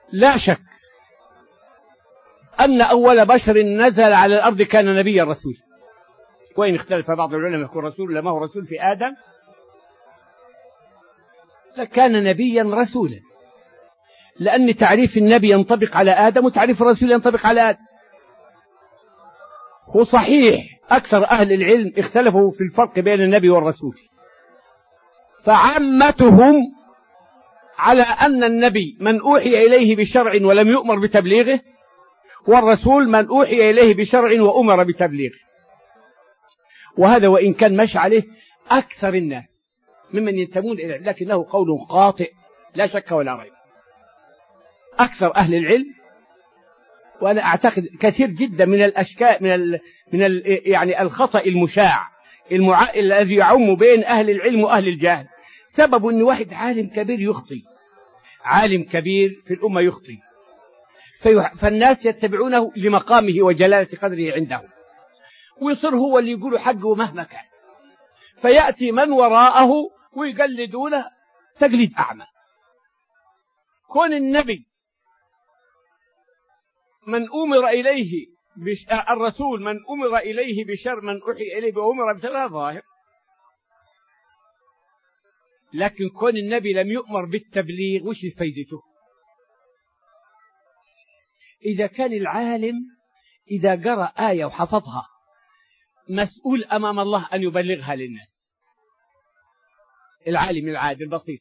لا شك أن أول بشر نزل على الأرض كان نبيا رسول، وإن اختلف بعض العلماء يكون رسول ولا ما هو رسول في آدم، لكان نبيا رسولا، لأن تعريف النبي ينطبق على آدم وتعريف الرسول ينطبق على آدم. هو صحيح أكثر أهل العلم اختلفوا في الفرق بين النبي والرسول، فعامتهم على أن النبي من أوحي إليه بشرع ولم يؤمر بتبليغه، والرسول من أوحي إليه بشرع وأمر بتبليغه. وهذا وإن كان مشى عليه أكثر الناس ممن ينتمون إليه، لكنه قول خاطئ لا شك ولا ريب. أكثر أهل العلم، وأنا أعتقد كثير جدا من الأشكال يعني الخطأ المشاع الذي يعم بين أهل العلم وأهل الجهل، سبب أن واحد عالم كبير يخطي، عالم كبير في الأمة يخطي، فالناس يتبعونه لمقامه وجلالة قدره عندهم، ويصير هو اللي يقول حقه مهما كان، فيأتي من وراءه ويقلدونه تقليد أعمى. كون النبي من أمر إليه الرسول من أمر إليه بشر، من أوحي إليه بأمر بشر، ظاهر. لكن كون النبي لم يؤمر بالتبليغ وش فايدته؟ إذا كان العالم إذا قرأ آية وحفظها مسؤول أمام الله أن يبلغها للناس، العالم العادل البسيط.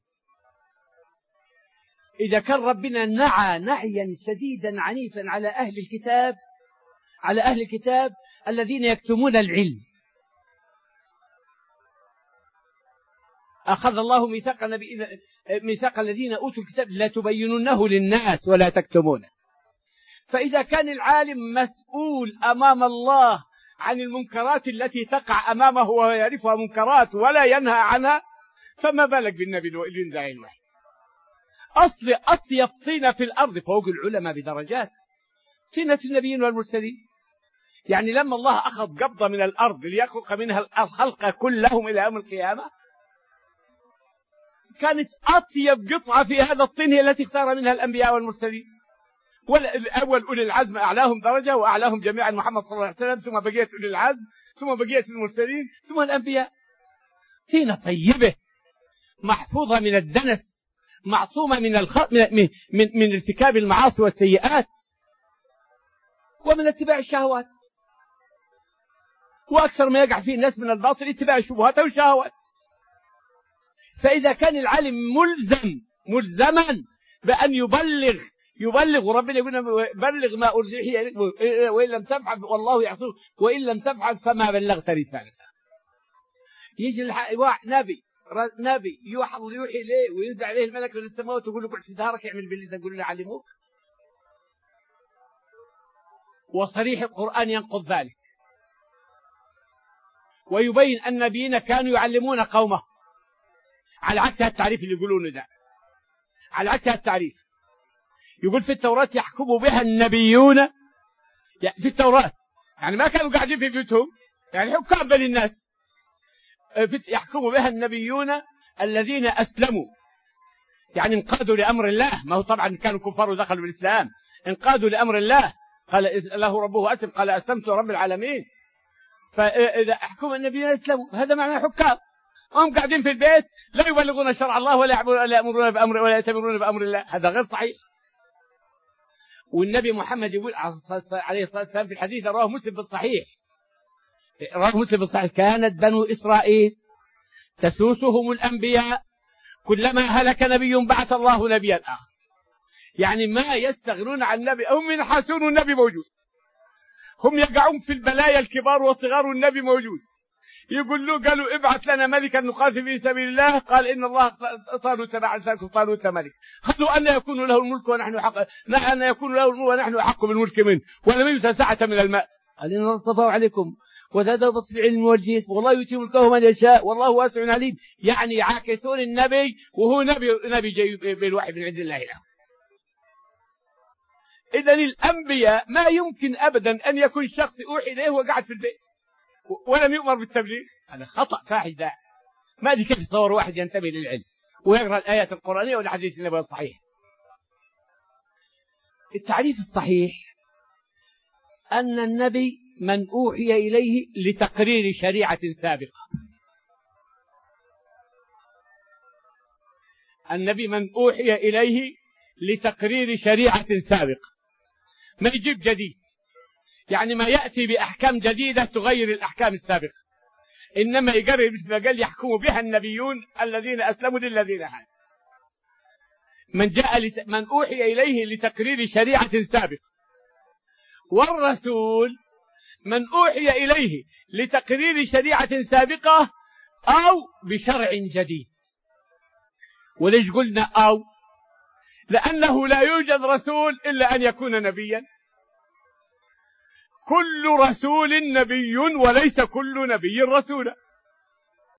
إذا كان ربنا نعى نعيا سديدا عنيفا على أهل الكتاب الذين يكتمون العلم، أخذ الله ميثاق الذين أوتوا الكتاب لا تبينونه للناس ولا تكتمونه. فإذا كان العالم مسؤول أمام الله عن المنكرات التي تقع أمامه وهو يعرفها منكرات ولا ينهى عنها، فما بالك بالنبي اللي ينزع الوحي؟ أصل أطيب طينة في الأرض فوق العلماء بدرجات طينة النبيين والمرسلين. يعني لما الله أخذ قبضة من الأرض ليخلق منها الخلق كلهم إلى يوم القيامة، كانت أطيب قطعة في هذا الطين هي التي اختار منها الأنبياء والمرسلين. والأول أولي العزم أعلاهم درجة وأعلاهم جميعا محمد صلى الله عليه وسلم، ثم بقية أولي العزم، ثم بقية المرسلين، ثم الأنبياء. طينة طيبة محفوظة من الدنس، معصومة من ارتكاب المعاصي والسيئات ومن اتباع الشهوات. وأكثر ما يقع فيه الناس من الباطل اتباع الشبهات والشهوات. فإذا كان العالم ملزما بأن يبلغ، وربنا يقول بلغ ما أرجعه إليك وإن لم تفعل والله يعصوك وإن لم تفعل فما بلغت رسالته. يجي نبي يوحي إليه وينزل عليه الملك من السماء وتقول له قعد في دارك اعمل باللي تقول له علموك. وصريح القرآن ينقض ذلك ويبين أن النبيين كانوا يعلمون قومه على عكس التعريف اللي يقولونه ده، على عكس التعريف. يقول في التوراة يحكم بها النبيون، في التوراة يعني ما كانوا قاعدين في بيوتهم، يعني حكام بين الناس. يحكم بها النبيون الذين أسلموا، يعني انقادوا لأمر الله. ما هو طبعا كانوا كفار ودخلوا بالإسلام، انقادوا لأمر الله. قال له ربه أسلم، قال أسلمت رب العالمين. فإذا أحكم النبيون أسلموا هذا معنى حكام، هم قاعدين في البيت لا يبلغون شرع الله ولا يأمرون بأمر ولا يتمرون بأمر الله، هذا غير صحيح. والنبي محمد يقول عليه الصلاة والسلام في الحديث رواه مسلم في الصحيح، كانت بنو إسرائيل تسوسهم الأنبياء كلما هلك نبي بعث الله نبيا آخر. يعني ما يستغنون عن النبي، هم ينحسون النبي موجود، هم يقعون في البلايا الكبار والصغار والنبي موجود. يقول له قالوا ابعث لنا ملكا نقاتل في سبيل الله، قال إن الله طالوت بعد ذلك طالوت ملك. قالوا أن يكون له الملك ونحن حق، أن يكون له الملك ونحن أحق بالملك منه ولم يؤت سعة من الماء. قال إن الله اصطفاه عليكم وزاده بسط العلم والجسم والله يؤتي ملكه من يشاء والله واسع عليم. يعني يعاكسون النبي وهو نبي جاي بالوحي من عند الله له. إذن الأنبياء ما يمكن أبدا أن يكون شخص أوحي إليه وقعد في البيت ولم يؤمر بالتبليغ، هذا خطأ فاحش ده. ما أدري كيف يتصور واحد ينتبه للعلم ويقرأ الآيات القرآنية والحديث النبوي الصحيح. التعريف الصحيح أن النبي من أوحي إليه لتقرير شريعة سابقة. النبي من أوحي إليه لتقرير شريعة سابقة، ما يجيب جديد، يعني ما يأتي بأحكام جديدة تغير الأحكام السابقة، إنما يقرر مثل ما قال يحكم بها النبيون الذين أسلموا للذين هادوا. من أوحي إليه لتقرير شريعة سابقة، والرسول من أوحي إليه لتقرير شريعة سابقة أو بشرع جديد. وليش قلنا أو؟ لأنه لا يوجد رسول إلا أن يكون نبيا. كل رسول نبي وليس كل نبي رسولا.